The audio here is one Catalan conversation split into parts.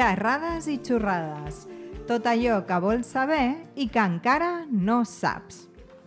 Xerrades i xorrades. Tot allò que vols saber i que encara no saps.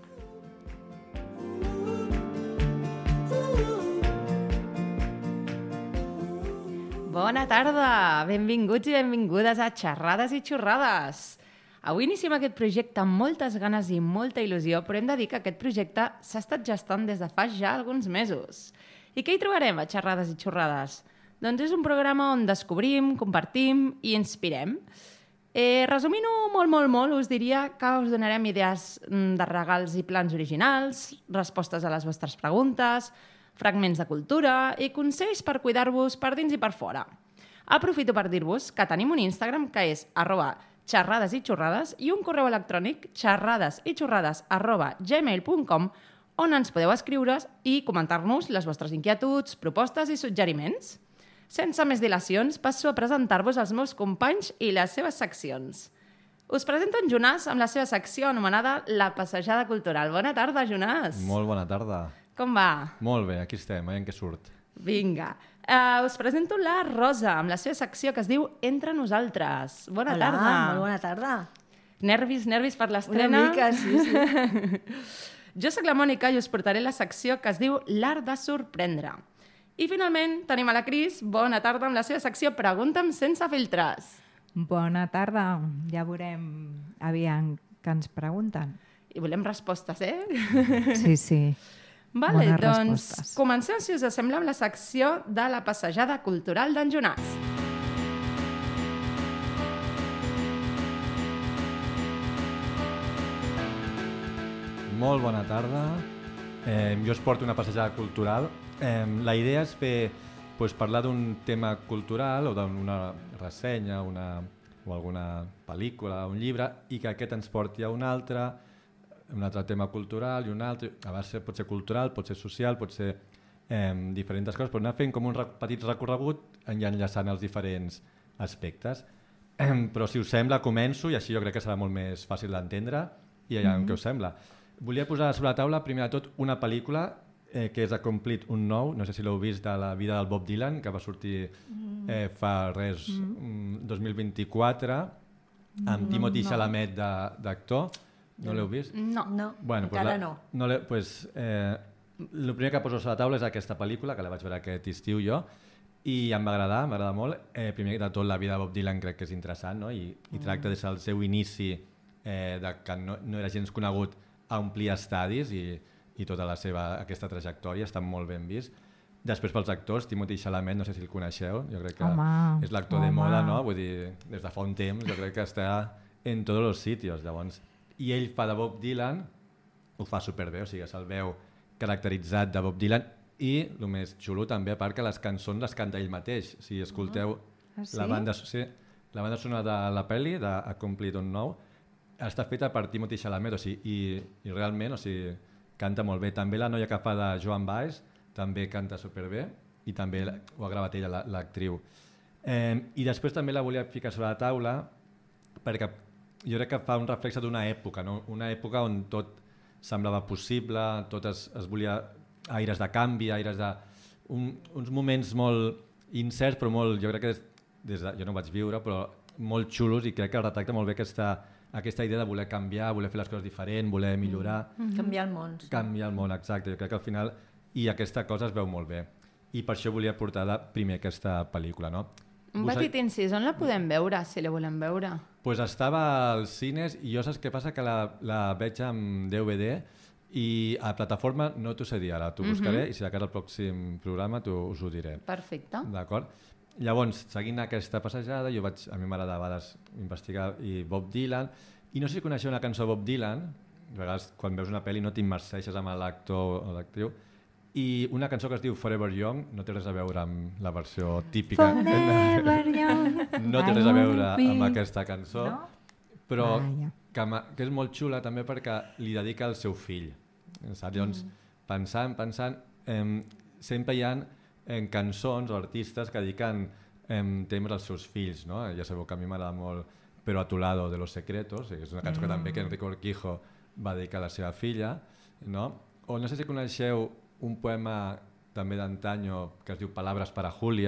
Bona tarda! Benvinguts i benvingudes a Xerrades i xorrades. Avui iniciem aquest projecte amb moltes ganes i molta il·lusió, però hem de dir que aquest projecte s'ha estat gestant des de fa ja alguns mesos. I què hi trobarem a Xerrades i xorrades? Doncs és un programa on descobrim, compartim i inspirem. Resumint-ho molt, us diria que us donarem idees de regals i plans originals, respostes a les vostres preguntes, fragments de cultura i consells per cuidar-vos per dins i per fora. Aprofito per dir-vos que tenim un Instagram que és @xerradesitxorrades i un correu electrònic xerradesitxorrades@gmail.com on ens podeu escriure i comentar-nos les vostres inquietuds, propostes i suggeriments. Sense més dilacions, passo a presentar-vos els meus companys i les seves seccions. Us presento en Jonàs amb la seva secció anomenada La Passejada Cultural. Bona tarda, Jonàs. Molt bona tarda. Com va? Molt bé, aquí estem, veiem què surt. Vinga. Us presento la Rosa amb la seva secció que es diu Entre nosaltres. Bona tarda. Hola, molt bona tarda. Nervis per l'estrena? Una mica, sí. Jo soc la Mònica i us portaré la secció que es diu L'art de sorprendre. I finalment tenim a la Cris. Bona tarda amb la seva secció Pregunta'm sense filtres. Bona tarda. Ja veurem aviam que ens pregunten. I volem respostes, Sí. Vale, Bones doncs respostes. comencem, si us sembla, amb la secció de la passejada cultural d'en Jonàs. Molt bona tarda. Jo us porto una passejada cultural. La idea és parlar d'un tema cultural o d'una ressenya o alguna pel·lícula, un llibre, i que aquest ens porti a un altre tema cultural i un altre. A vegades pot ser cultural, pot ser social, pot ser diferents coses, però anar fent com un petit recorregut i enllaçant els diferents aspectes. Però si us sembla, començo i així jo crec que serà molt més fàcil d'entendre i ja què us sembla. Volia posar sobre la taula, primer de tot, una pel·lícula que és A Complete Unknown, no sé si l'heu vist, de la vida del Bob Dylan, que va sortir fa 2024, amb Timothée Chalamet d'actor. No l'heu vist? No, Bueno, encara no. El primer que poso sobre la taula és aquesta pel·lícula, que la vaig veure aquest estiu jo, i em va agradar molt. Primer de tot, la vida de Bob Dylan crec que és interessant, no? I tracta des del seu inici, que no era gens conegut, a omplir estadis i tota la seva aquesta trajectòria està molt ben vist. Després pels actors, Timothée Chalamet, no sé si el coneixeu, jo crec que és l'actor de moda, no? Vull dir, des de fa un temps, jo crec que està en tots els sitios, llavors. I ell fa de Bob Dylan, ho fa superbé, o sigui, se'l veu caracteritzat de Bob Dylan, i el més xulo també, a part que les cançons les canta ell mateix. Si escolteu la banda sonora de la pel·li, de A Complete Unknown, està feta per Timothée Chalamet, i realment canta molt bé. També la noia que fa de Joan Baez també canta superbé i també ho ha gravat ella, l'actriu. I després també la volia ficar sobre la taula perquè jo crec que fa un reflex d'una època, no? Una època on tot semblava possible, tot es volia aires de canvi, aires de... uns moments molt incerts, però molt, jo crec que jo no ho vaig viure, però molt xulos, i crec que retracta molt bé aquesta idea de voler canviar, voler fer les coses diferent, voler millorar. Canviar el món. Sí. Canviar el món, exacte. Jo crec que al final i aquesta cosa es veu molt bé. I per això volia portar primer aquesta pel·lícula, no? Un petit incís, on la podem veure, si la volem veure? Pues estava als cines i jo saps què passa? Que la veig amb DVD i a plataforma no t'ho sé dir ara, t'ho buscaré i si de cara al pròxim programa us ho diré. Perfecte. D'acord? Llavors, seguint aquesta passejada, a mi m'agrada a vegades investigar Bob Dylan, i no sé si coneixeu una cançó de Bob Dylan, a vegades quan veus una pel·li no t'immerseixes amb l'actor o l'actriu, i una cançó que es diu Forever Young no té res a veure amb la versió típica. Forever Young. No té res a veure amb aquesta cançó, no? però que és molt xula també perquè li dedica al seu fill. Saps? Llavors, pensant, sempre hi ha cançons o artistes que dediquen temes als seus fills, no? Ja sabeu que a mi m'agrada molt Pero a tu lado de los secretos, que és una cançó que també que Enrico Urquijo va dedicar a la seva filla, no? O no sé si coneixeu un poema també d'antanyo que es diu Palabras para Julia,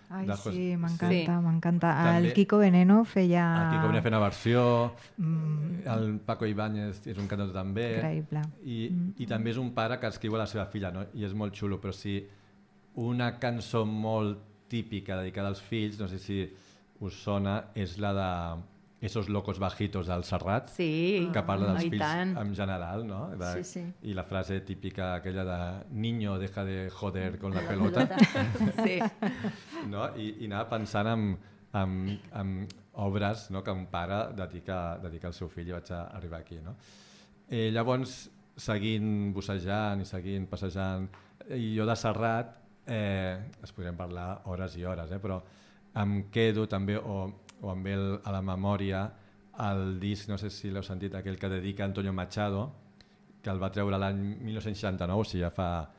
Ai, de sí, m'encanta, Sí. m'encanta. També- El Kiko Veneno feia... El Kiko venia fent una versió, Mm, el Paco Ibáñez és un cantant també, increïble. i també és un pare que escriu a la seva filla, no? I és molt xulo, però sí, una cançó molt típica dedicada als fills, no sé si us sona, és la de Esos locos bajitos del Serrat, Sí, que parla dels i fills tant. en general, no? Sí, sí. I la frase típica aquella de niño, deja de joder con la pelota, Sí. no? I anava pensant en obres, no? Que un pare dedica al seu fill i vaig arribar aquí. No? Llavors, seguint bussejant i seguint passejant, i jo de Serrat, es podrien parlar hores i hores, però em quedo també, o em ve a la memòria, el disc, no sé si l'heu sentit, aquell que dedica Antonio Machado, que el va treure l'any 1969, o sigui, ja fa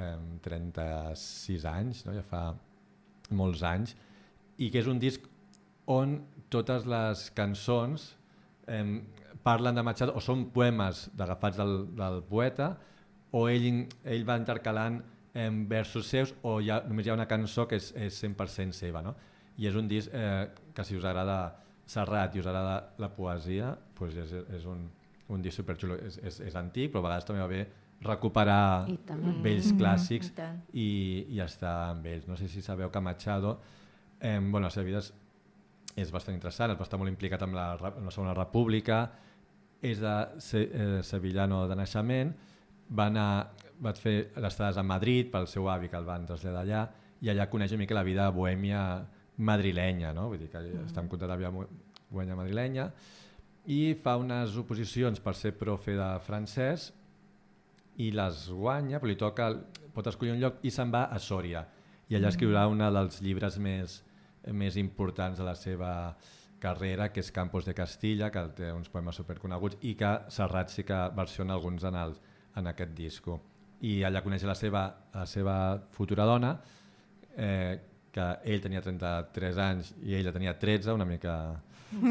36 anys, no? Ja fa molts anys, i que és un disc on totes les cançons parlen de Machado, o són poemes agafats del poeta, o ell va intercalant versos seus, o només hi ha una cançó que és 100% seva. No? I és un disc que, si us agrada Serrat i us agrada la poesia, doncs és un disc superxulo. És antic, però a vegades també va bé recuperar vells clàssics i estar amb ells. No sé si sabeu que Machado, la seva vida és bastant interessant, va estar molt implicat amb la Segona República, és de sevillano de naixement, va fer les estades a Madrid pel seu avi que el van traslladar allà, i allà coneix una mica la vida bohèmia madrilenya, no? Vull dir que està en compte de la vida bohèmia madrilenya, i fa unes oposicions per ser profe de francès i les guanya, però li toca, pot escollir un lloc i se'n va a Sòria, i allà escriurà un dels llibres més importants de la seva carrera, que és Campos de Castilla, que té uns poemes superconeguts i que Serrat sí que versiona alguns en aquest disco. I allà coneix la seva futura dona, que ell tenia 33 anys i ella tenia 13, una mica...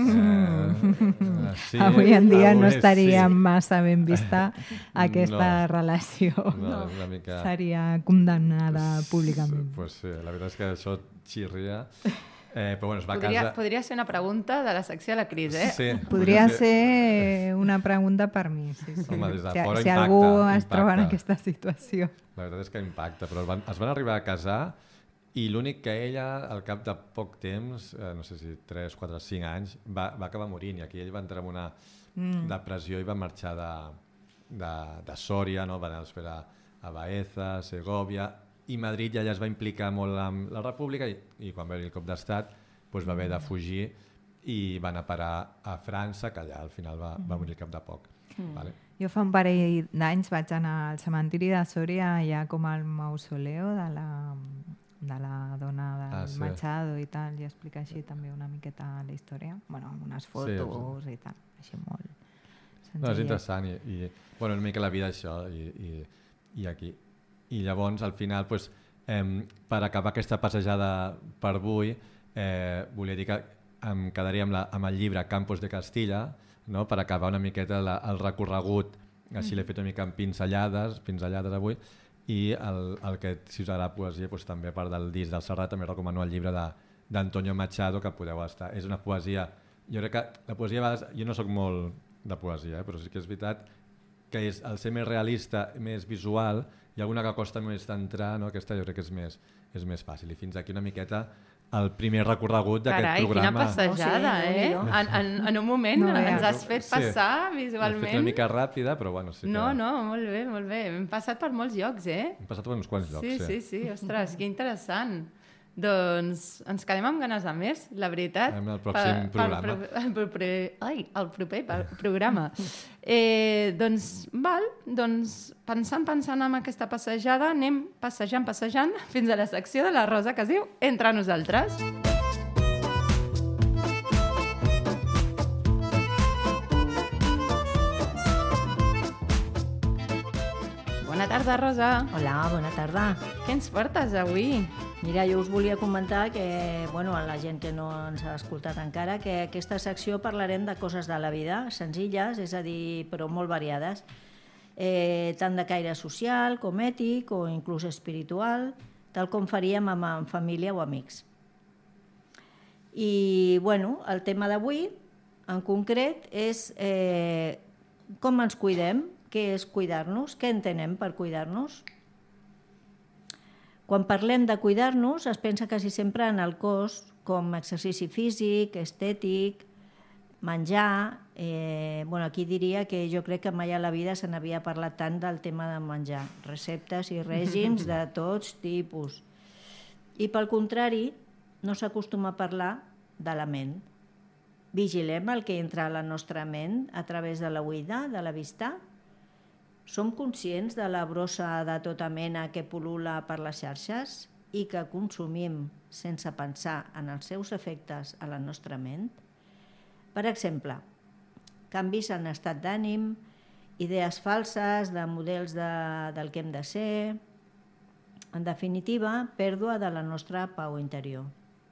Sí, avui en dia no estaria massa ben vista aquesta relació. Una mica... Seria condemnada públicament. Pues sí, la veritat és que això xirria. Però bueno, es va casar... Podria ser una pregunta de la secció de la Cris, eh? Sí, podria ser una pregunta per mi. Sí. Home, des de fora si impacta, algú es troba en aquesta situació. La veritat és que impacta, però es van arribar a casar i l'únic que ella, al cap de poc temps, no sé si 3, 4, 5 anys, va acabar morint, i aquí ell va entrar en una depressió i va marxar de Sòria, no? Va anar a esperar a Baeza, Segovia, i Madrid ja es va implicar molt amb la República i quan va haver el cop d'estat va haver de fugir i va anar a parar a França, que allà al final va morir al cap de poc. Vale? Jo fa un parell d'anys vaig anar al cementiri de Sòria, allà com al mausoleu de la dona del Machado i tal, i explica així també una miqueta la història, amb unes fotos i tal, així molt senzillet. No, és interessant i una mica la vida això i aquí. I llavors al final per acabar aquesta passejada per avui volia dir que em quedaria amb el llibre Campos de Castilla, no? Per acabar una miqueta el recorregut, així l'he fet una mica amb pinzellades avui, i el que, si us agrada poesia, també a part del disc del Serrat, també recomano el llibre d'Antonio Machado, que podeu estar. És una poesia, jo crec que la poesia a vegades, jo no sóc molt de poesia, però sí que és veritat que és el ser més realista, més visual, i alguna que costa més d'entrar, no? Aquesta jo crec que és més fàcil. I fins aquí una miqueta el primer recorregut d'aquest programa. Carai, quina passejada, En un moment ens has fet passar visualment. L'he fet una mica ràpida, però bueno, sí que... No, molt bé, molt bé. Hem passat per molts llocs, Hem passat per uns quants llocs, sí. Ostres, que interessant. Doncs ens quedem amb ganes de més, la veritat. En el pròxim programa. El proper programa. Doncs pensant en aquesta passejada, anem passejant fins a la secció de la Rosa que es diu Entre nosaltres. Bona tarda, Rosa. Hola, bona tarda. Què ens portes avui? Mira, jo us volia comentar que, a la gent que no ens ha escoltat encara, que aquesta secció parlarem de coses de la vida, senzilles, és a dir, però molt variades, tant de caire social com ètic o inclús espiritual, tal com faríem amb família o amics. I bueno, el tema d'avui, en concret, és com ens cuidem, què és cuidar-nos, què entenem per cuidar-nos. Quan parlem de cuidar-nos es pensa quasi sempre en el cos com exercici físic, estètic, menjar. Aquí diria que jo crec que mai a la vida se n'havia parlat tant del tema de menjar, receptes i règims de tots tipus. I pel contrari, no s'acostuma a parlar de la ment. Vigilem el que entra a la nostra ment a través de l'oïda, de la vista. Som conscients de la brossa de tota mena que pol·lula per les xarxes i que consumim sense pensar en els seus efectes a la nostra ment? Per exemple, canvis en estat d'ànim, idees falses de models del que hem de ser, en definitiva, pèrdua de la nostra pau interior.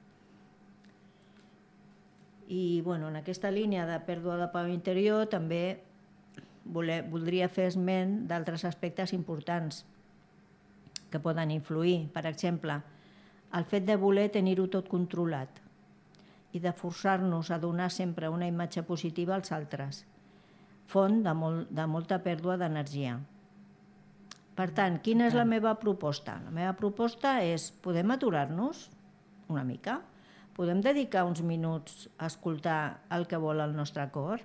I en aquesta línia de pèrdua de pau interior també voldria fer esment d'altres aspectes importants que poden influir. Per exemple, el fet de voler tenir-ho tot controlat i de forçar-nos a donar sempre una imatge positiva als altres, font de molta pèrdua d'energia. Per tant, quina és la meva proposta? La meva proposta és, podem aturar-nos una mica? Podem dedicar uns minuts a escoltar el que vol el nostre cor?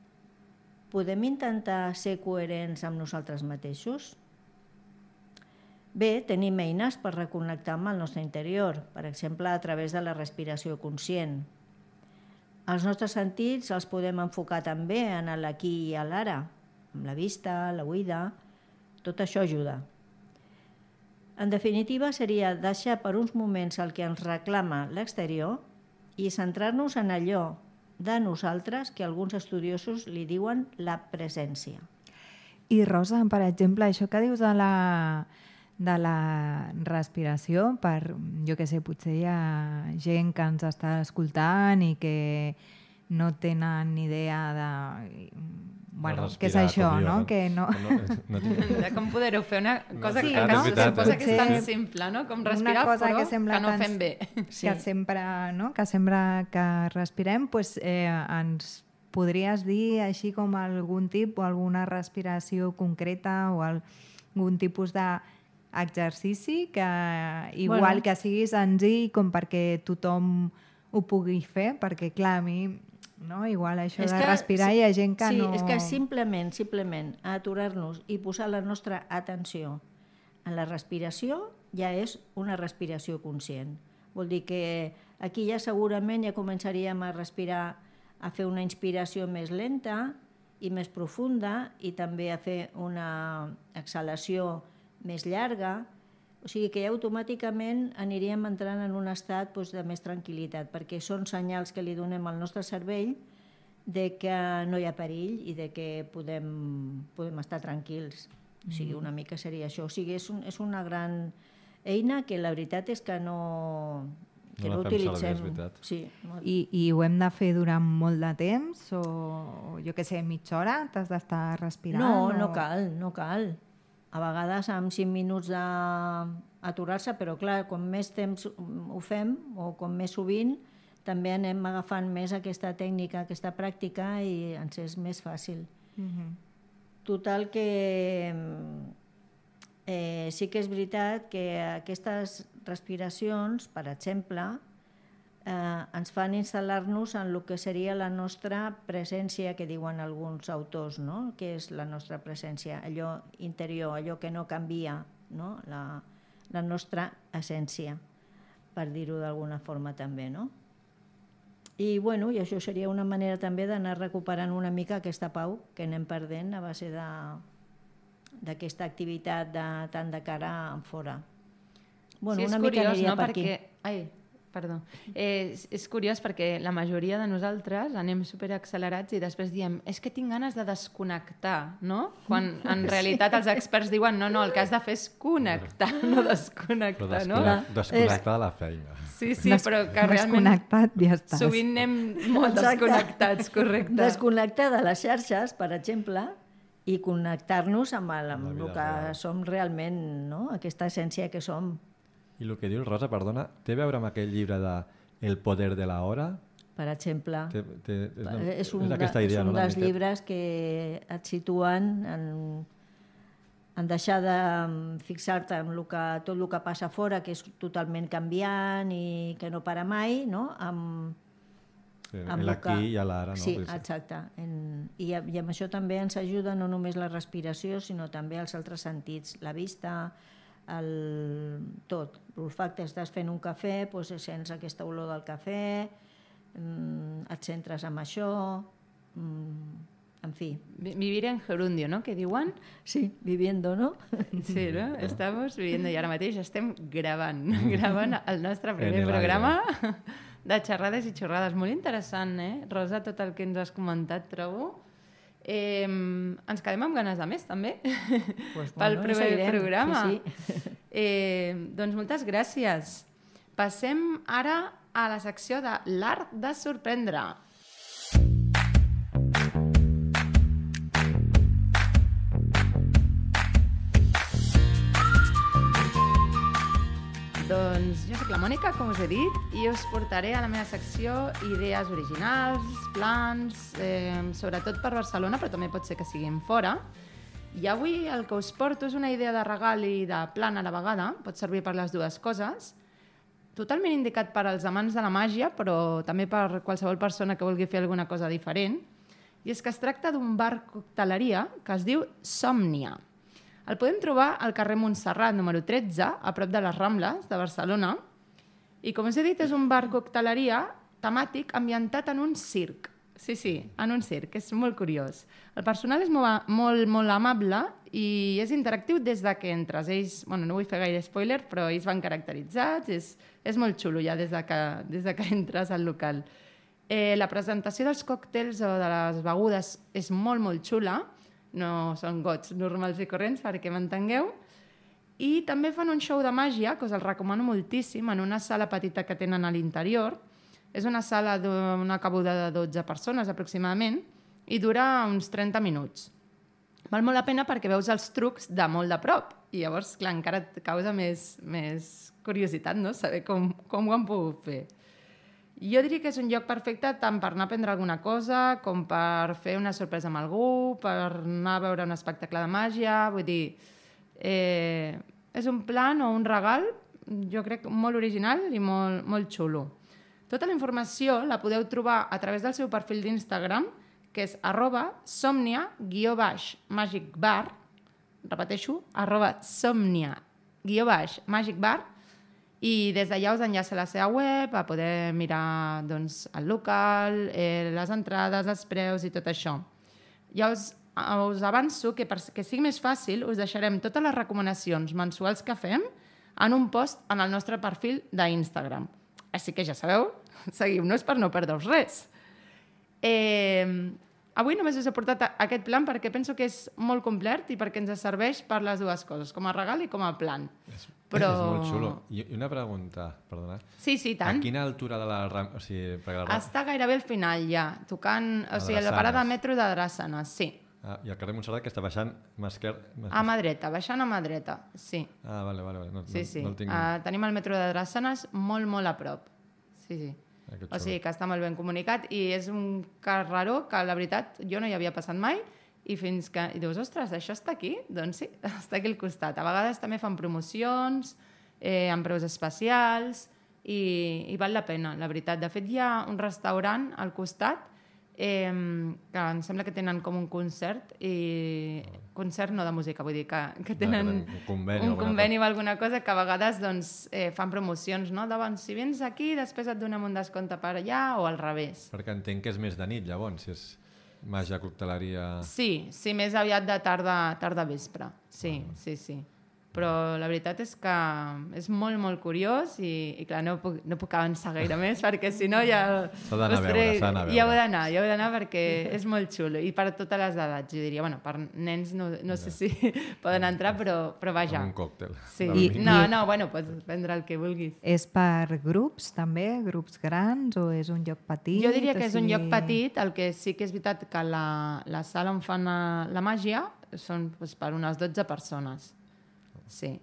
Podem intentar ser coherents amb nosaltres mateixos? Bé, tenim eines per reconnectar amb el nostre interior, per exemple, a través de la respiració conscient. Els nostres sentits els podem enfocar també en l'aquí i l'ara, amb la vista, l'oïda. Tot això ajuda. En definitiva, seria deixar per uns moments el que ens reclama l'exterior i centrar-nos en allò de nosaltres que alguns estudiosos li diuen la presència. I Rosa, per exemple, això que dius de la respiració, jo què sé, potser hi ha gent que ens està escoltant i que no tenen ni idea de... què és això, no? Que no... De com poder-ho fer una cosa que suposa que és tan simple, no? Com respirar, però que no fem bé. Que sempre, que respirem, ens podries dir així com algun tipus, alguna respiració concreta o algun tipus d'exercici que igual que sigui senzill com perquè tothom ho pugui fer, perquè clar, a mi... No? Igual això de respirar hi ha gent que no... Sí, és que simplement aturar-nos i posar la nostra atenció en la respiració ja és una respiració conscient. Vol dir que aquí ja segurament ja començaríem a respirar, a fer una inspiració més lenta i més profunda i també a fer una exhalació més llarga. O sigui que ja automàticament aniríem entrant en un estat de més tranquil·litat, perquè són senyals que li donem al nostre cervell de que no hi ha perill i de que podem estar tranquils. O sigui, una mica seria això. O sigui, és una gran eina que la veritat és que no utilitzem. Sí. I ho hem de fer durant molt de temps? O jo què sé, mitja hora t'has d'estar respirant? No cal. A vegades amb 5 minuts d'aturar-se, però clar, com més temps ho fem o com més sovint, també anem agafant més aquesta tècnica, aquesta pràctica i ens és més fàcil. Total que sí que és veritat que aquestes respiracions, per exemple, ens fan instal·lar-nos en el que seria la nostra presència, que diuen alguns autors, no? Que és la nostra presència, allò interior, allò que no canvia, no? La nostra essència, per dir-ho d'alguna forma també, no? I això seria una manera també d'anar recuperant una mica aquesta pau que anem perdent a base d'aquesta activitat tant de cara en fora. Sí, és curiós, no? Perquè... Perdó. És curiós perquè la majoria de nosaltres anem superaccelerats i després diem és que tinc ganes de desconnectar, no? Quan en realitat els experts diuen no, el que has de fer és connectar, no desconnectar, no? Desconnectar de la feina. Sí, però que realment desconnectat ja estàs. Sovint anem molt desconnectats, correcte. Desconnectar de les xarxes, per exemple, i connectar-nos amb el que som realment, no? Aquesta essència que som. I el que diu Rosa, perdona, té a veure amb aquell llibre de El poder de la hora. Per exemple, és un aquesta idea, no? dels llibres que et situen en deixar de fixar-te en tot el que passa fora, que és totalment canviant i que no para mai, no? L'aquí i l'ara. Sí, exacte. I amb això també ens ajuda no només la respiració, sinó també els altres sentits, la vista, tot. L'olfacte, estàs fent un cafè, doncs sents aquesta olor del cafè, et centres en això, en fi. Vivir en gerundio, no?, que diuen. Sí, viviendo, no? Sí, no? Estamos viviendo i ara mateix estem gravant el nostre primer programa de xerrades i xorrades. Molt interessant, Rosa, tot el que ens has comentat, trobo. Ens quedem amb ganes de més, també, pel primer programa. Doncs moltes gràcies. Passem ara a la secció de l'art de sorprendre. Doncs jo soc la Mònica, com us he dit, i us portaré a la meva secció idees originals, plans, sobretot per Barcelona, però també pot ser que siguin fora. I avui el que us porto és una idea de regal i de plan a la vegada, pot servir per les dues coses, totalment indicat per als amants de la màgia, però també per qualsevol persona que vulgui fer alguna cosa diferent, i és que es tracta d'un bar cocteleria que es diu Somnia. El podem trobar al carrer Montserrat, número 13, a prop de les Rambles de Barcelona. I com us he dit, és un bar cocteleria temàtic ambientat en un circ. Sí, en un circ, és molt curiós. El personal és molt amable i és interactiu des de que entres. Ells, no vull fer gaire spoiler, però ells van caracteritzats, és molt xulo ja des de que entres al local. La presentació dels còctels o de les begudes és molt, molt xula. No són gots normals i corrents, perquè m'entengueu. I també fan un show de màgia, que us el recomano moltíssim, en una sala petita que tenen a l'interior. És una sala d'una cabuda de 12 persones, aproximadament, i dura uns 30 minuts. Val molt la pena perquè veus els trucs de molt de prop. I llavors, clar, encara et causa més curiositat, no?, saber com ho han pogut fer. Jo diria que és un lloc perfecte tant per anar a prendre alguna cosa com per fer una sorpresa amb algú, per anar a veure un espectacle de màgia, vull dir, és un plan o un regal, jo crec, molt original i molt xulo. Tota la informació la podeu trobar a través del seu perfil d'Instagram, que és @somnia_magicbar, repeteixo, @somnia_magicbar, i des d'allà us enllaça a la seva web a poder mirar el local, les entrades, els preus i tot això. Ja us avanço que perquè sigui més fàcil us deixarem totes les recomanacions mensuals que fem en un post en el nostre perfil d'Instagram. Així que ja sabeu, seguiu-nos per no perdre-us res. Avui només us he portat aquest plan perquè penso que és molt complet i perquè ens serveix per les dues coses, com a regal i com a plan. Però... És molt xulo. I una pregunta, perdona. Sí, tant. A quina altura de la Rambla? Està gairebé al final ja, tocant... O sigui, a la parada de metro de Dràssanes, sí. I el carrer Montserrat, que està baixant mà esquerra... A mà dreta, baixant a mà dreta, sí. Vale. Sí. Tenim el metro de Dràssanes molt a prop. Sí. O sigui que està molt ben comunicat i és un carreró que la veritat jo no hi havia passat mai i fins que... I dius, ostres, això està aquí? Doncs sí, està aquí al costat. A vegades també fan promocions amb preus especials i val la pena, la veritat. De fet, hi ha un restaurant al costat que em sembla que tenen com un concert concert no de música, vull dir que tenen un conveni o alguna cosa que a vegades fan promocions, no? Si vens aquí després et donem un descompte per allà o al revés. Perquè entenc que és més de nit llavors, si és màgia, cocteleria... Sí, més aviat de tarda vespre, sí. Però la veritat és que és molt curiós i clar, no puc avançar gaire més perquè si no ja... S'ha d'anar a veure. Hi heu d'anar perquè és molt xulo i per totes les edats, jo diria. Per nens no sé si poden entrar, però vaja. Un còctel. Sí. Pots prendre el que vulguis. És per grups també? Grups grans o és un lloc petit? Jo diria que és un lloc petit, el que sí que és veritat que la sala on fan la màgia són per unes 12 persones. Sí.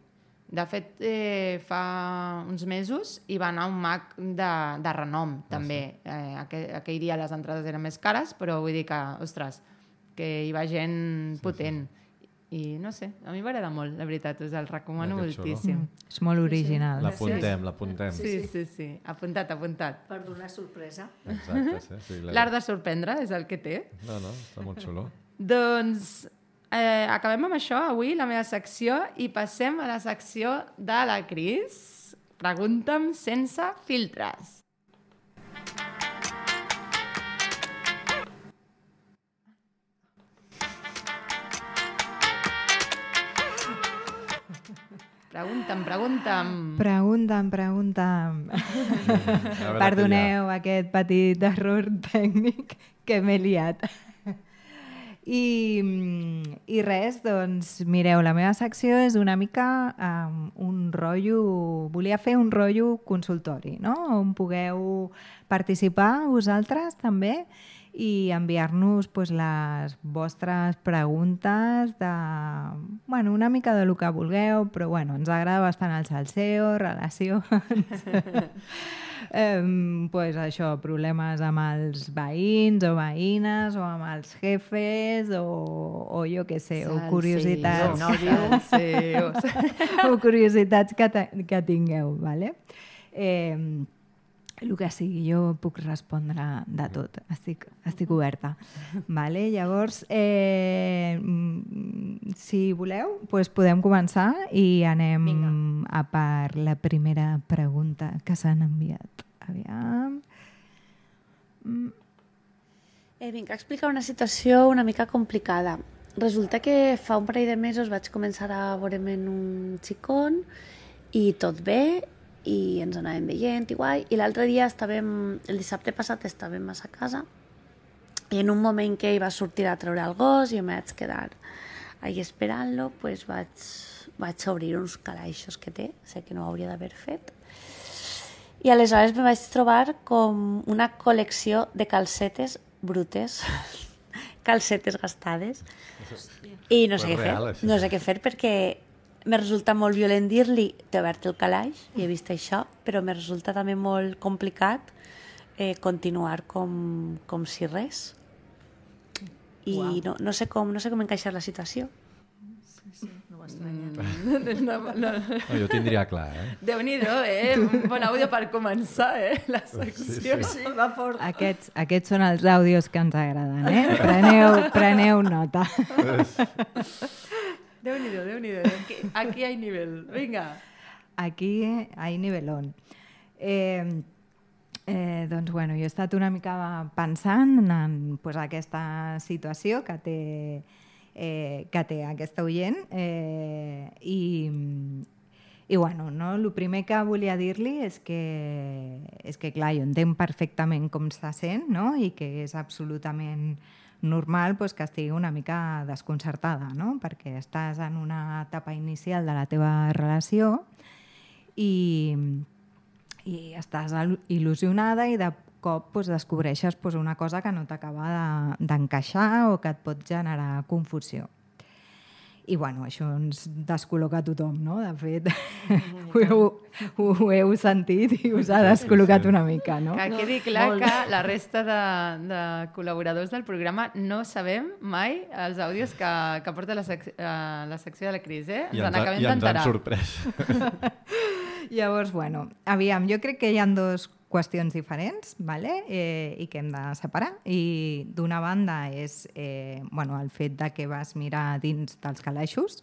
De fet, fa uns mesos hi va anar un mag de renom, també. Aquell dia les entrades eren més cares, però vull dir que, ostres, que hi va gent potent. I no sé, a mi m'agrada molt, la veritat, us el recomano moltíssim. És molt original. L'apuntem. Sí. Apuntat. Per donar sorpresa. Exacte, sí. L'art de sorprendre és el que té. No, està molt xulo. Doncs acabem amb això, avui, la meva secció, i passem a la secció de la Cris. Pregunta'm sense filtres. Pregunta'm. Perdoneu aquest petit error tècnic que m'he liat. I res, doncs, mireu, la meva secció és una mica un rotllo... Volia fer un rotllo consultori, no? On pugueu participar vosaltres també i enviar-nos pues, les vostres preguntes de... Bueno, una mica de lo que vulgueu, però bueno, ens agrada bastant el salseo, relacions... pues això, problemes amb els veïns o veïnes o amb els jefes o jo què sé, o curiositats. O curiositats que tingueu, ¿vale? El que sigui, jo puc respondre de tot, estic oberta. Vale? Llavors, si voleu, doncs podem començar i anem a per la primera pregunta que s'han enviat. Aviam. Vinc a explicar una situació una mica complicada. Resulta que fa un parell de mesos vaig començar a veure'm en un xicón i tot bé, i ens anàvem veient i guai, i l'altre dia el dissabte passat estàvem a casa i en un moment que ell va sortir a treure el gos i em vaig quedar ahí esperant-lo, pues vaig obrir uns calaixos que té, sé que no ho hauria d'haver fet, i aleshores me vaig trobar com una col·lecció de calcetes brutes, calcetes gastades, i no sé què fer, no sé què fer perquè me resulta molt violent dir-li t'he obert el calaix i he vist això, però me resulta també molt complicat continuar com si res. I no sé com encaixar la situació. Sí, no m'estranya. No. Jo tindria clar, Déu-n'hi-do, un bon àudio per començar, la secció. Sí, va fort. Aquests són els àudios que ens agraden, Preneu nota. Déu-n'hi-do. Aquí hay nivel. Vinga. Aquí hay nivelón. Doncs, bueno, jo he estat una mica pensant en pues, aquesta situació que té aquesta oient i bueno, no? El primer que volia dir-li és que clar, jo entenc perfectament com se sent, no? I que és absolutament normal pues, que estigui una mica desconcertada, no? Perquè estàs en una etapa inicial de la teva relació i estàs il·lusionada i de cop pues, descobreixes pues, una cosa que no t'acaba d'encaixar o que et pot generar confusió. I bueno, això ens descol·loca a tothom, no? De fet, ho heu sentit i us ha descol·locat una mica, no? Que quedi clar que la resta de col·laboradors del programa no sabem mai els àudios que porta la secció de la Cris, I ens han sorprès. Llavors, bueno, aviam, jo crec que hi ha dues qüestions diferents, ¿vale? I que hem de separar. I d'una banda és el fet de que vas mirar dins dels calaixos.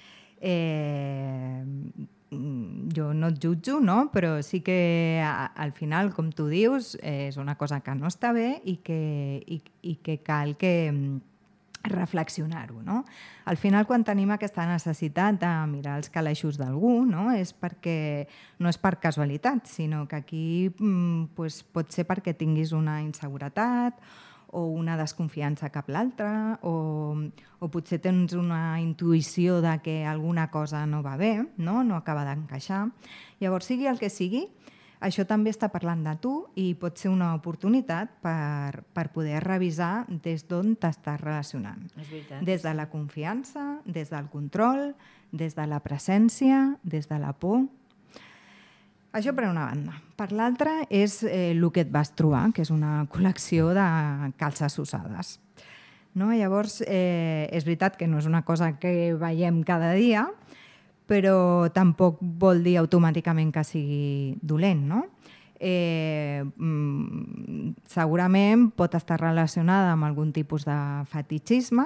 Jo no et jutjo, no? Però sí que al final, com tu dius, és una cosa que no està bé i que cal que reflexionar-ho, no? Al final, quan tenim aquesta necessitat de mirar els calaixos d'algú, no? És perquè no és per casualitat, sinó que aquí pues, pot ser perquè tinguis una inseguretat o una desconfiança cap l'altre o potser tens una intuïció de que alguna cosa no va bé, no acaba d'encaixar. Llavors, sigui el que sigui, això també està parlant de tu i pot ser una oportunitat per poder revisar des d'on t'estàs relacionant. És veritat. Des de la confiança, des del control, des de la presència, des de la por. Això per una banda. Per l'altra és el que et vas trobar, que és una col·lecció de calces usades. No? Llavors, és veritat que no és una cosa que veiem cada dia, però tampoc vol dir automàticament que sigui dolent, no? Segurament pot estar relacionada amb algun tipus de fetichisme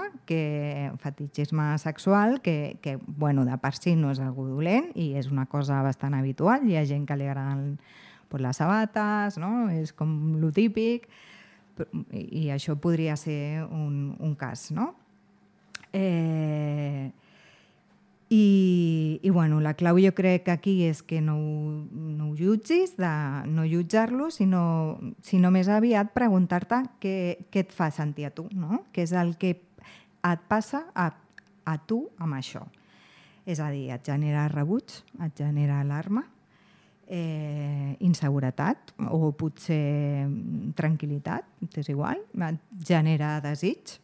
sexual, que bueno, de per si no és algú dolent i és una cosa bastant habitual. Hi ha gent que li agraden les sabates, no? És com lo típic, i això podria ser un cas, no? I bueno, la clau jo crec que aquí és que no ho jutgis, de no jutjar-lo, sinó més aviat preguntar-te què et fa sentir a tu, no? Què és el que et passa a tu amb això. És a dir, et genera rebuig, et genera alarma, inseguretat o potser tranquil·litat, és igual, et genera desig.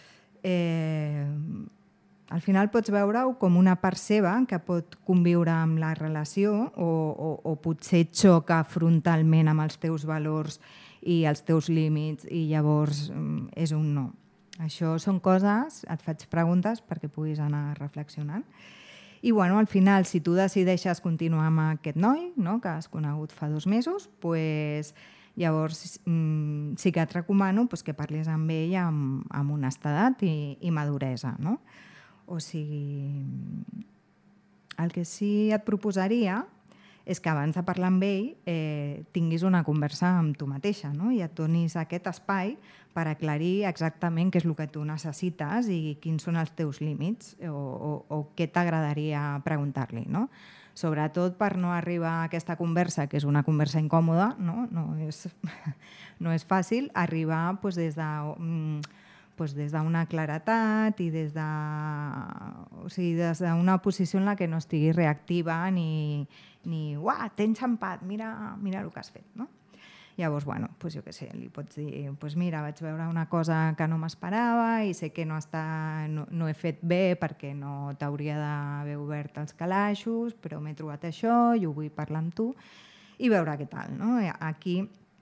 Al final pots veure-ho com una part seva que pot conviure amb la relació o potser xoca frontalment amb els teus valors i els teus límits i llavors és un no. Això són coses, et faig preguntes perquè puguis anar reflexionant. I bueno, al final, si tu decideixes continuar amb aquest noi, no, que has conegut fa 2 mesos, pues, llavors sí que et recomano que parlis amb ell amb honestedat i maduresa, no? O sigui, el que sí et proposaria és que abans de parlar amb ell tinguis una conversa amb tu mateixa, no? I et donis aquest espai per aclarir exactament què és el que tu necessites i quins són els teus límits o què t'agradaria preguntar-li, no? Sobretot per no arribar a aquesta conversa, que és una conversa incòmoda, no és fàcil arribar des d'una claretat i des d'una posició en la que no estiguis reactiva ni uah, t'he enxampat, mira el que has fet, no? Llavors, bueno, jo què sé, li pots dir, mira, vaig veure una cosa que no m'esperava i sé que no he fet bé perquè no t'hauria d'haver obert els calaixos, però m'he trobat això i ho vull parlar amb tu i veure què tal, no? Aquí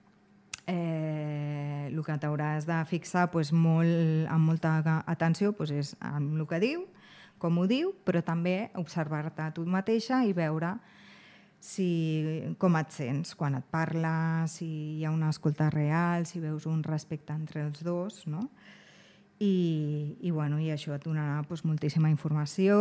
el que t'hauràs de fixar amb molta atenció és en el que diu, com ho diu, però també observar-te a tu mateixa i veure com et sents quan et parla, si hi ha una escolta real, si veus un respecte entre els dos, no? I això et donarà moltíssima informació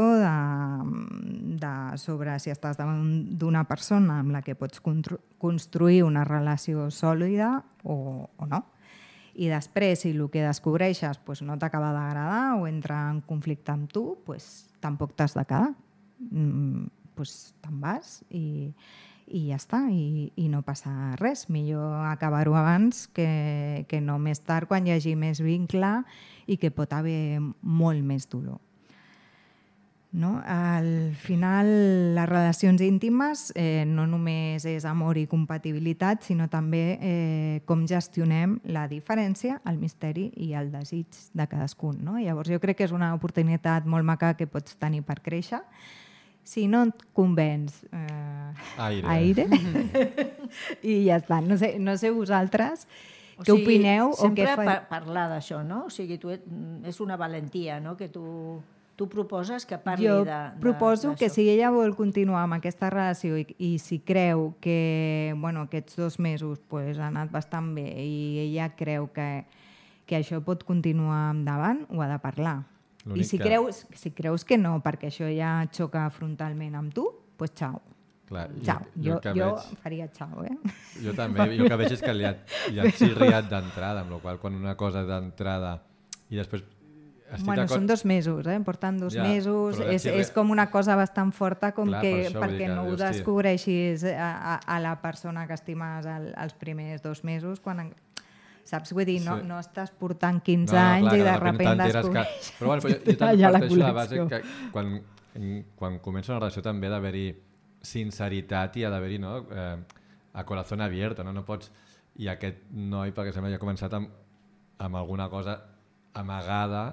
sobre si estàs davant d'una persona amb la que pots construir una relació sòlida o no. I després, si el que descobreixes no t'acaba d'agradar o entra en conflicte amb tu, tampoc t'has de quedar. Te'n vas i ja està, i no passa res. Millor acabar-ho abans que no més tard, quan hi hagi més vincle i que pot haver molt més dolor. No? Al final, les relacions íntimes no només és amor i compatibilitat, sinó també com gestionem la diferència, el misteri i el desig de cadascun. No? Llavors, jo crec que és una oportunitat molt maca que pots tenir per créixer. Si no et convenç, aire. I ja està. No sé vosaltres què opineu. Sempre parlar d'això, no? O sigui, és una valentia, no?, que tu proposes que parli d'això. Jo proposo que si ella vol continuar amb aquesta relació i si creu que aquests 2 mesos ha anat bastant bé i ella creu que això pot continuar endavant, ho ha de parlar. I si creus que no, perquè això ja xoca frontalment amb tu, doncs xau. Clar, xau. Jo faria xau, Jo també. Jo el que veig és que li ha xirriat d'entrada, amb la qual quan una cosa d'entrada i després... Són 2 mesos, porten 2 mesos. És com una cosa bastant forta perquè no ho descobreixis a la persona que estimes els primers 2 mesos, quan... Saps? Vull dir, no estàs portant 15 anys i de sobte descobreixes. Però jo també parteixo la base que quan comença una relació també ha d'haver-hi sinceritat i ha d'haver-hi a corazón abierto. No pots... I aquest noi, perquè sembla que ha començat amb alguna cosa amagada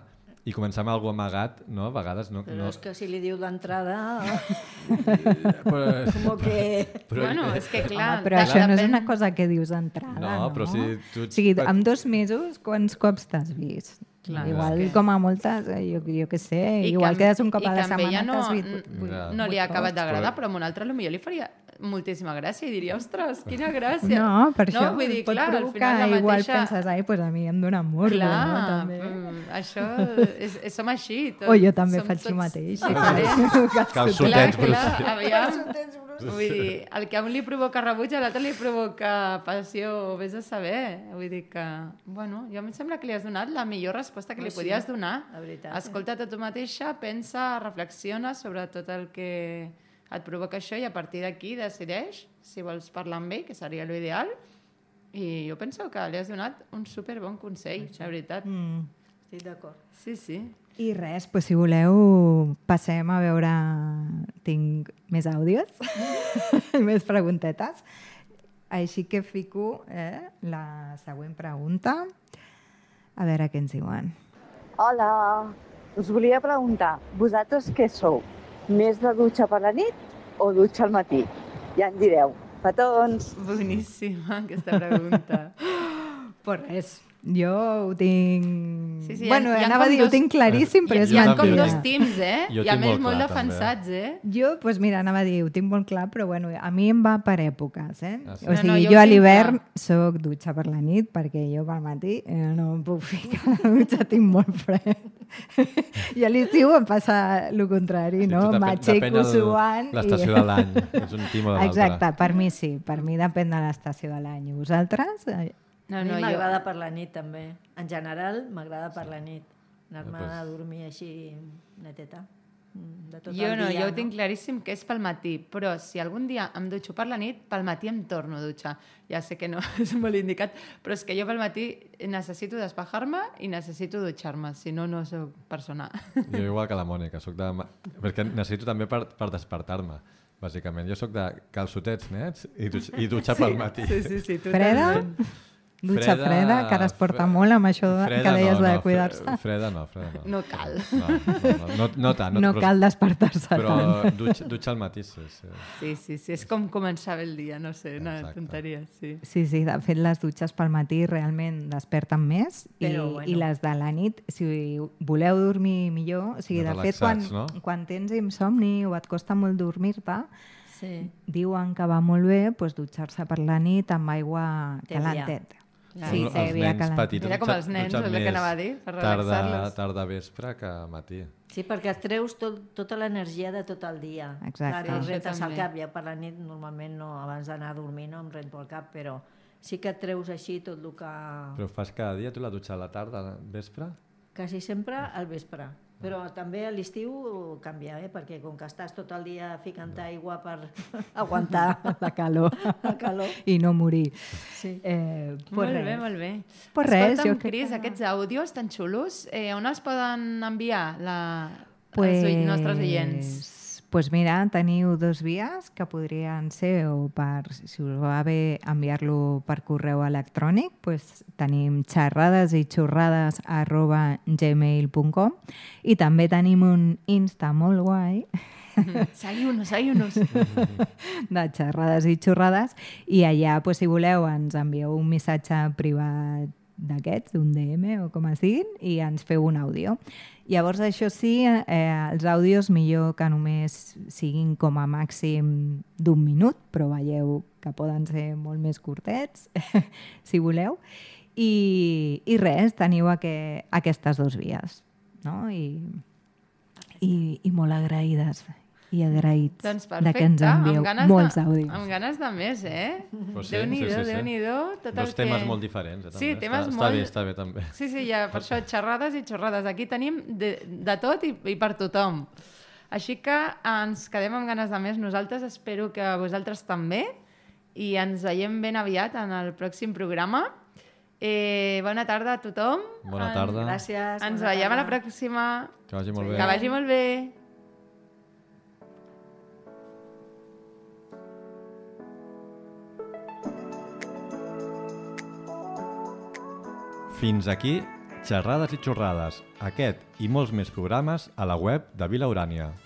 i començar amb alguna amagat, no? A vegades no... Però és que si li diu d'entrada... Però, com que... Bueno, és que clar... Home, però això no és una cosa que dius d'entrada, no? No, però si tu... O sigui, en 2 mesos, quants cops t'has vist? Clar, igual és que- com a moltes, jo què sé, I igual que quedes un cop a la i que amb ella setmana no, t'has vist no li ha acabat d'agradar, Però- però a un altre potser li faria moltíssima gràcia i diria, ostres, quina gràcia. No, per això vull dir, pot clar, al provocar, final la igual mateixa... penses, ai, pues a mi em dona morbo, Clar, no? També. això som així. O jo també som faig així tots mateix. diferents. Calçotets, Clar, aviam. Vull dir, el que a un li provoca rebuig, a l'altre li provoca passió, vés a saber. Vull dir que, bueno, jo em sembla que li has donat la millor resposta que li podies donar. la veritat. Escolta't a tu mateixa, pensa, reflexiona sobre tot el que et provoca això i a partir d'aquí decideix si vols parlar amb ell, que seria l'ideal. I jo penso que li has donat un superbon consell, la veritat. Estic d'acord. Sí, sí. I res, pues, si voleu, passem a veure... Tinc més àudios, més preguntetes. Així que fico la següent pregunta. A veure què ens diuen. Hola, us volia preguntar, vosaltres què sou? Més de dutxa per la nit o dutxa al matí? Ja en direu. Petons! Boníssima aquesta pregunta. Pues res, jo ho tinc... Sí, sí, bueno, hi ha anava a com dir, ho dos- tinc claríssim, però és Hi ha com mentida. dos teams, Jo I a tinc més molt molt clar, defensats, Jo, doncs mira, anava a dir, ho tinc molt clar, però bueno, a mi em va per èpoques, Ah, sí? O sigui, No, jo jo ho a tinc l'hivern clar. soc dutxa per la nit, perquè jo pel matí no em puc ficar a la dutxa, tinc molt fred. I a l'estiu em passa el contrari, no? M'aixeco suant. L'estació de l'any, és un timo de l'altre. Exacte, per mi sí, per mi depèn de l'estació de l'any. I vosaltres? No, A mi no, jo... m'agrada per la nit, també. En general, m'agrada per la nit. Anar-me pues- a dormir així neteta. De tot Jo el no, dia, jo ho tinc claríssim que és pel matí, però si algun dia em dutxo per la nit, pel matí em torno a dutxar. Ja sé que no és molt indicat, però és que jo pel matí necessito despejar-me i necessito dutxar-me, si no, no soc persona. Jo igual que la Mònica, soc de... perquè necessito també per despertar-me, bàsicament. Jo sóc de calçotets nets i dutxar pel matí. sí, Freda? Dutxa freda, que ara es porta molt amb això que deies de cuidar-se. Freda no. No cal. No tant. No cal despertar-se però tant. dutxa al matí, sí. Sí, és com començar bé el dia, no sé, una Exacte. tonteria, sí. Sí, de fet, les dutxes pel matí realment desperten més Però, bueno. i les de la nit, si voleu dormir millor, o sigui, Més de fet, quan, relaxats, no? quan tens insomni o et costa molt dormir-te, Sí. diuen que va molt bé doncs, dutxar-se per la nit amb aigua Tèbia. calenteta. Sí, els tèbia, nens calenteta. petits Era com els nens, dutxen és el que més anava a dir, per relaxar-los. tarda vespre que matí. Sí, perquè et treus tota l'energia de tot el dia. Exacte. Clar, no Això rentes al també. cap, ja per la nit normalment no, abans d'anar a dormir no em rento al cap, però sí que et treus així tot el que... Però fas cada dia tu la dutxa a la tarda, al vespre? Quasi sempre al vespre. Però també a l'estiu canvia, perquè com que estàs tot el dia ficant aigua per aguantar La calor. la calor. I no morir. Sí. Molt bé, molt bé. Pues res, Escolta'm, jo crec Cris, que- aquests àudios tan xulos, on els poden enviar Pues, els nostres oients? Pues mira, teniu 2 vies que podrien ser o per, si us va bé enviar-lo per correu electrònic, pues tenim xerradesitxorrades@gmail.com i també tenim un Insta molt guai Seguiu-nos. de xerrades i xorrades i allà, pues, si voleu, ens envieu un missatge privat d'aquests, un DM o com es diguin, i ens feu un àudio. Llavors, això sí, els àudios millor que només siguin com a màxim d'1 minut, però veieu que poden ser molt més curtets, si voleu. I res, teniu aquestes 2 vies, no? I molt agraïdes i agraïts Doncs de que ens perfecte, envieu molts àudios. amb ganes de més, Pues sí, Déu-n'hi-do, sí. Déu-n'hi-do. Tot el Dos temes que... molt diferents, també. Sí, temes està molt... bé, està bé, també. Sí, ja, per això, xerrades i xorrades. Aquí tenim de tot i per tothom. Així que ens quedem amb ganes de més. Nosaltres espero que vosaltres també i ens veiem ben aviat en el pròxim programa. Bona tarda a tothom. Bona tarda. Gràcies. Ens bona veiem a la tarda. pròxima. Que vagi molt bé. Que vagi molt bé. Fins aquí Xerrades i xorrades, aquest i molts més programes a la web de Vila Urània.